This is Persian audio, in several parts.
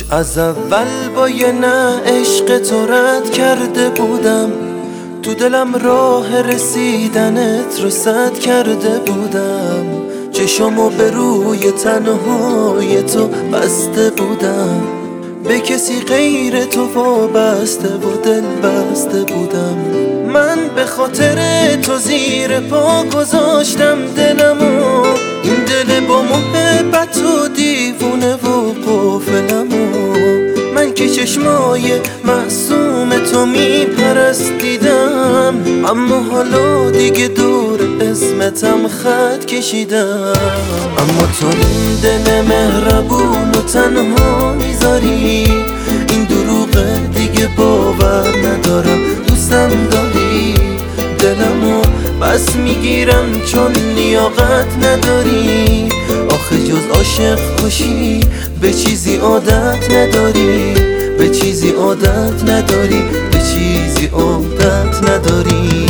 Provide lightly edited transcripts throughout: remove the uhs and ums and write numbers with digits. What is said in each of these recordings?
از اول با یه نه عشق تو رد کرده بودم، تو دلم راه رسیدنت رو سد کرده بودم، چشمو به روی تنهای تو بسته بودم، به کسی غیر تو وابسته و دل بسته بودم. من به خاطر تو زیر پا گذاشتم دلمو، این دل با محبت و دیوونه و غافلمو. من که چشمای معصوم تو میپرستیدم، اما حالا دیگه دور اسمتم خط کشیدم. اما تو این دل مهربون و تنها میذاری، این دروغه دیگه باور ندارم. دوستم داری دلمو بس میگیرم چون لیاقت نداری، آخه جز عاشق کشی به چیزی عادت نداری، به چیزی عادت نداری، به چیزی عادت نداری.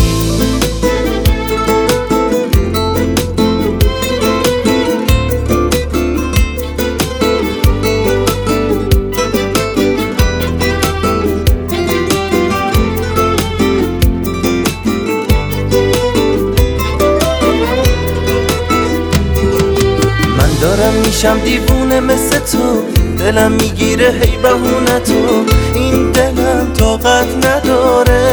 دارم میشم دیوونه مثل تو، دلم میگیره هی بهونه تو، این دلم طاقت نداره.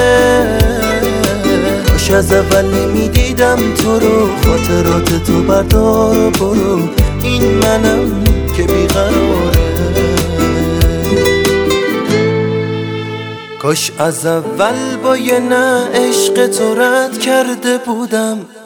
کاش از اول نمیدیدم تو رو، خاطرات تو بردار و برو، این منم که بیقراره. کاش از اول با یه نه عشق تو رد کرده بودم،